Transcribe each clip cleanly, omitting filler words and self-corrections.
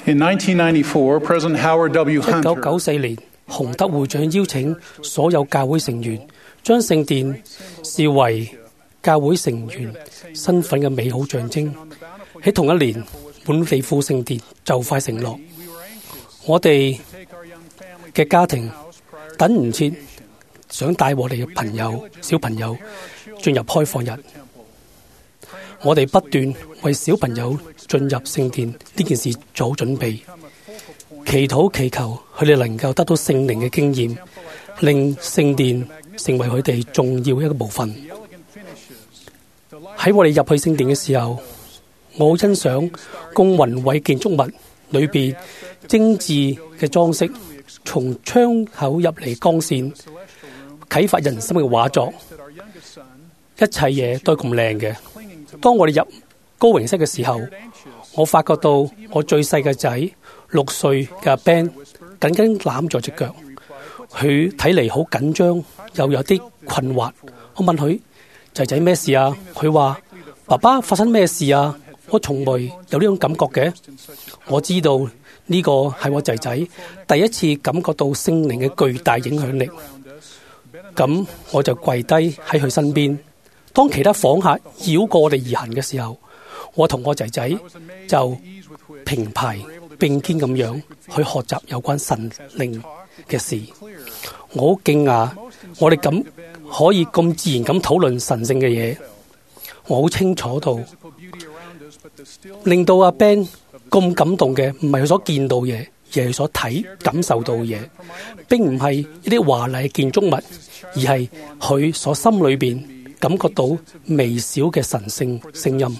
In 1994, President Howard W. Hunter 1994年，洪德會長邀請所有教會成員將聖殿視為教會成員身份嘅美好象徵。喺同一年，滿地富聖殿就快成落，我哋嘅家庭等唔切，想帶我哋嘅小朋友進入開放日。我哋不斷為小朋友進入聖殿呢件事做好準備，祈禱祈求佢哋能夠得到聖靈嘅經驗，令聖殿成為佢哋重要一個部分。喺我哋入去聖殿嘅時候，我好欣賞咁宏偉建築物裏邊精緻嘅裝飾，從窗口入嚟光線，啟發人心嘅畫作，一切嘢都係咁靚嘅。當我哋入高榮室嘅時候，我發覺到我最細嘅仔6歲嘅阿 Ben 緊緊攬住隻腳，佢睇嚟好緊張，又有啲困惑。我問佢：仔仔咩事啊？佢話：爸爸發生咩事啊？我從未有呢種感覺嘅。我知道呢個係我仔仔第一次感覺到聖靈嘅巨大影響力。咁我就跪低喺佢身邊。當其他訪客繞過我哋而行嘅時候，我同我仔仔就平排並肩咁樣去學習有關神靈嘅事。我好驚訝，我哋咁可以咁自然咁討論神聖嘅嘢。我好清楚到，令到阿 Ben 咁感動嘅唔係佢所見到嘢，而係佢所感受到嘅嘢，並唔係一啲華麗建築物，而係佢所心裏邊感覺到微小嘅神聖聲音。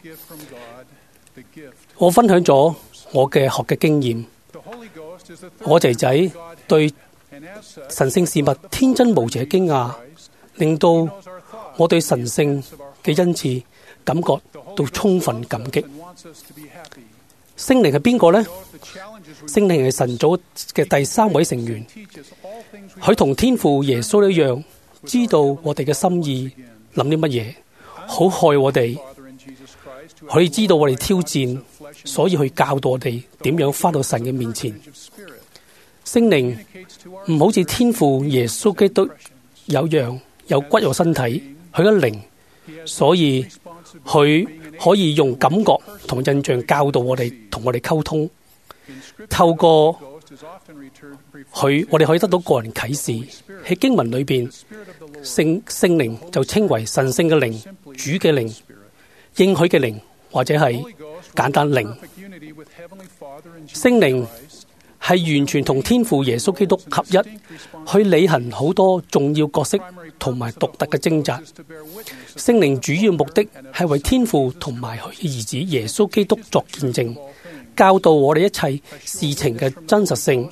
我分享咗我嘅學嘅經驗，我仔仔對神聖事物天真無邪驚訝，令到我對神聖嘅恩賜感覺到充分感激。聖靈係邊個呢？聖靈係神組嘅第3位成員，佢同天父耶穌一樣，知道我哋嘅心意，諗啲乜嘢，好害我哋。佢知道我哋挑戰，所以去教導我哋點樣返到神嘅面前。聖靈唔好似天父耶穌基督有樣有骨有身體，佢嘅靈，所以佢可以用感覺同印象教導我哋，同我哋溝通。透過佢，我哋可以得到個人啟示。喺經文裏邊，聖靈就稱為神聖嘅靈、主嘅靈、應許嘅靈，或者係簡單靈。聖靈係完全同天父耶穌基督合一，去履行好多重要角色同埋獨特嘅職責。聖靈主要目的係為天父同埋佢嘅兒子耶穌基督作見證，教導我哋一切事情嘅真實性。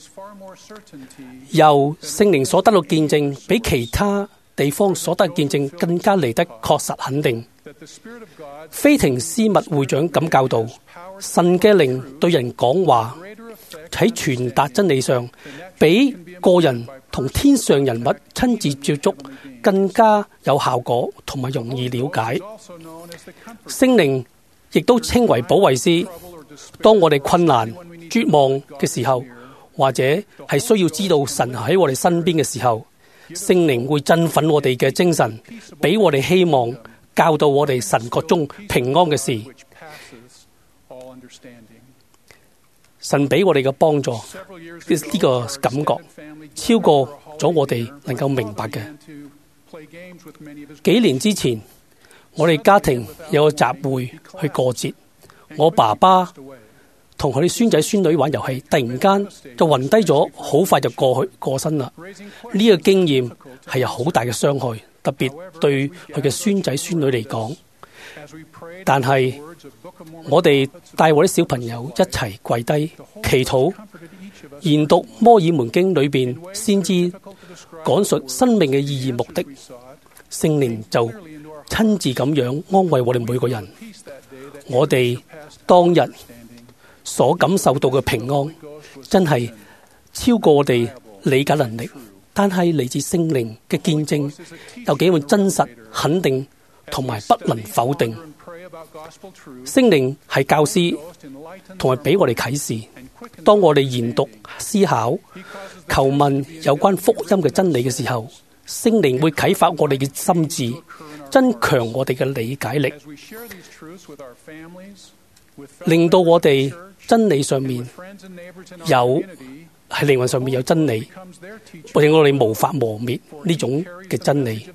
由聖靈所得到見證，比其他地方所得見證更加嚟得確實肯定。菲廷斯密會長咁教導，神嘅靈對人講話喺傳達真理上，比個人同天上人物親自接觸更加有效果同埋容易了解。聖靈亦都稱為保惠師。當我哋困難絕望嘅時候，或者係需要知道神喺我哋身邊嘅時候，聖靈會振奮我哋嘅精神，俾我哋希望，教導我哋神國中平安嘅事。神俾我哋嘅幫助，呢個感覺超過咗我哋能夠明白嘅。幾年之前，我哋家庭有個集會去過節，我爸爸同佢啲孫仔孫女玩遊戲，突然間就暈低咗，好快就過身啦。呢個經驗係有好大嘅傷害，特別對佢嘅孫仔孫女嚟講。但係我哋帶我啲小朋友一齊跪低祈禱，研讀摩爾門經裏邊先知講述生命嘅意義目的，聖靈就親自咁樣安慰我哋每個人。我哋當日所感受到嘅平安，真係超過我哋理解能力。但係嚟自聖靈嘅見證有幾咁真實、肯定同埋不能否定。 聖靈係教師，同埋俾我哋啟示。當我哋研讀、思考、求問有關福音嘅真理嘅時候，聖靈會啟發我哋嘅心智，增強我哋嘅理解力，令到我哋真理上面有喺靈魂上面有真理，令我哋無法磨滅呢種嘅真理。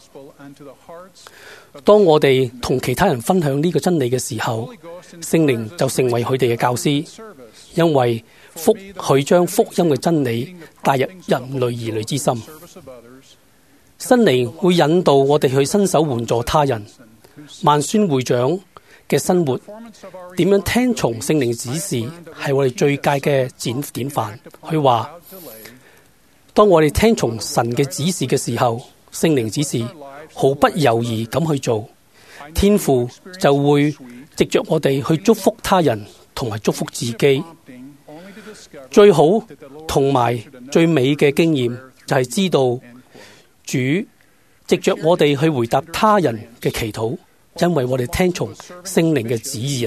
當我哋同其他人分享呢個真理嘅時候，聖靈就成為佢哋嘅教師，因為佢將福音嘅真理帶入人類兒女之心。聖靈會引導我哋去伸手援助他人。萬宣會長嘅生活點樣聽從聖靈指示，係我哋最佳嘅典範。佢話，當我哋聽從神嘅指示嘅時候，聖靈指示毫不猶豫咁去做，天父就會藉着我哋去祝福他人同埋祝福自己。最好同埋最美嘅經驗就係知道主藉着我哋去回答他人嘅祈禱，因為我哋聽從聖靈嘅指引。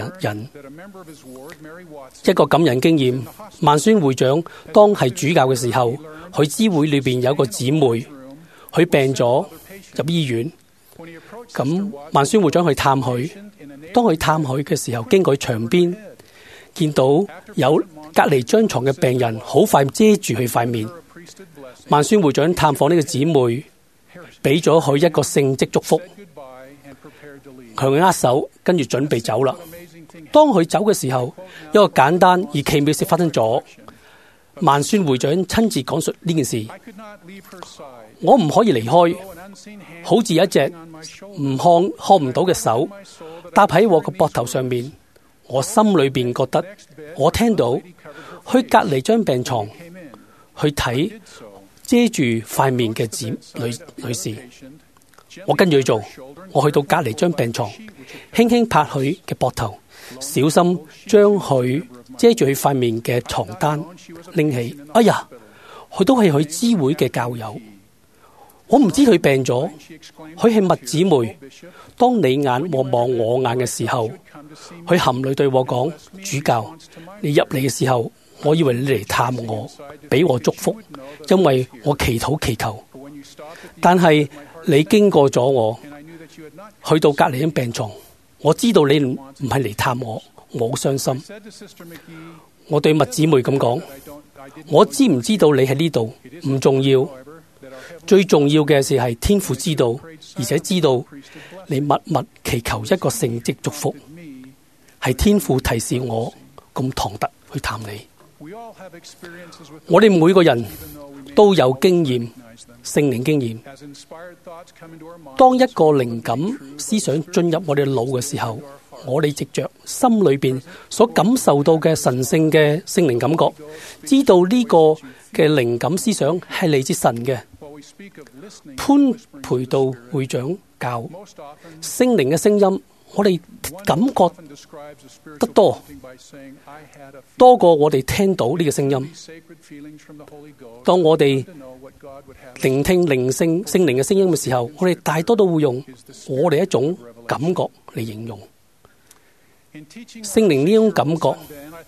一個感人經驗，萬宣會長當係主教嘅時候，佢知會裏邊有一個姊妹，佢病咗入醫院。咁萬宣會長去探佢，當佢探佢嘅時候，經過牆邊，見到有隔離張床嘅病人，好快遮住佢塊面。萬宣會長探訪呢個姊妹，俾咗佢一個聖蹟祝福，向佢握手，跟住準備走啦。當佢走嘅時候，一個簡單而奇妙事發生咗。萬宣會長親自講述呢件事，我唔可以離開，好似有一隻看唔到嘅手搭喺我個膊頭上面。我心裏邊覺得，我聽到去隔離張病床去睇遮住塊面嘅女士，我跟住去做。我去到隔離張病床，輕輕拍佢嘅膊頭，小心將佢遮住佢塊面嘅床單拎起。哎呀，佢都係佢知會嘅教友。我唔知佢病咗，佢係麥姊妹。當你眼望我眼嘅時候，佢含淚對我講：主教，你入嚟嘅時候，我以為你嚟探我，俾我祝福，因為我祈求。但係你經過咗我，去到隔離張病床，我知道你唔係嚟探我，我好傷心。我對麥姊妹咁講：我知唔知道你喺呢度唔重要，最重要嘅事係天父知道，而且知道你默默祈求一個聖蹟祝福，係天父提示我咁唐突去探你。我哋每個人都有經驗，聖靈經驗。當一個靈感思想進入我哋腦嘅時候，我哋藉着心裏邊所感受到嘅神聖嘅聖靈感覺，知道呢個嘅靈感思想係嚟自神嘅。潘培道會長教聖靈嘅聲音，我哋感覺得多過我哋聽到呢個聲音。當我哋聆聽聖靈嘅聲音嘅時候，我哋大多都會用我哋一種感覺嚟形容聖靈。呢種感覺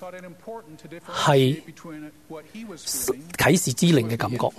係啟示之靈嘅感覺。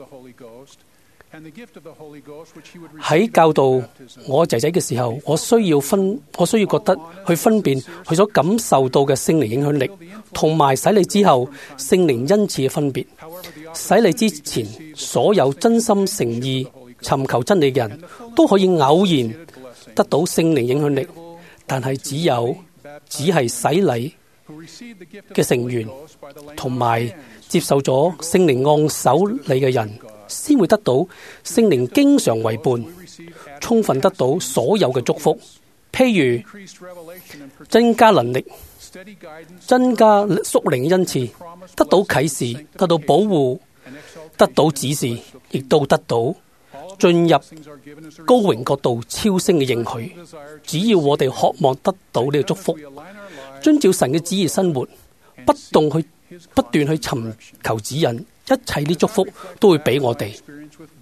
喺教導我仔仔嘅時候，我需要覺得去分辨佢所感受到嘅聖靈影響力，同埋洗禮之後聖靈恩賜嘅分別。洗禮之前，所有真心誠意尋求真理嘅人都可以偶然得到聖靈影響力，但係只係洗禮嘅成員同埋接受咗聖靈按手禮嘅人，先會得到聖靈經常為伴，充分得到所有嘅祝福。譬如增加能力、增加屬靈恩賜、得到啟示、得到保護、得到指示，亦都得到進入高榮國度超升嘅應許。只要我哋渴望得到呢個祝福，遵照神嘅旨意生活，不斷去尋求指引，一切啲祝福都會俾我哋。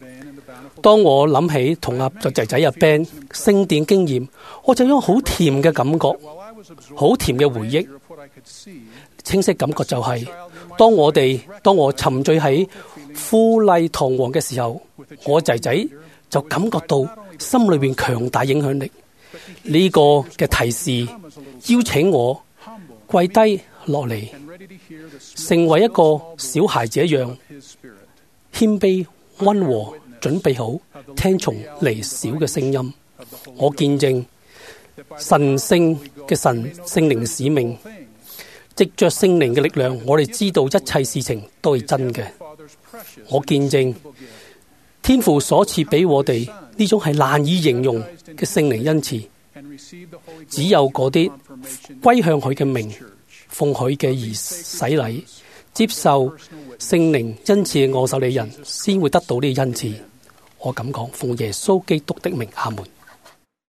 當我諗起同阿仔仔阿 Ben 聖殿經驗，我就有好甜嘅感覺，好甜嘅回憶。清晰感覺就係、當我沉醉喺富麗堂皇嘅時候，我仔仔就感覺到心裏邊強大影響力。呢個嘅提示邀請我跪低落嚟，成為一個小孩子一樣謙卑溫和，準備好聽從微小嘅聲音。我見證神聖嘅聖靈使命，藉着聖靈嘅力量，我哋知道一切事情都係真嘅。我見證天父所賜俾我哋呢種係難以形容嘅聖靈恩賜，只有嗰啲歸向佢嘅名，奉佢嘅義洗禮，接受聖靈恩賜嘅按手嘅人，先會得到呢個恩賜。我咁講，奉耶穌基督的名，阿門。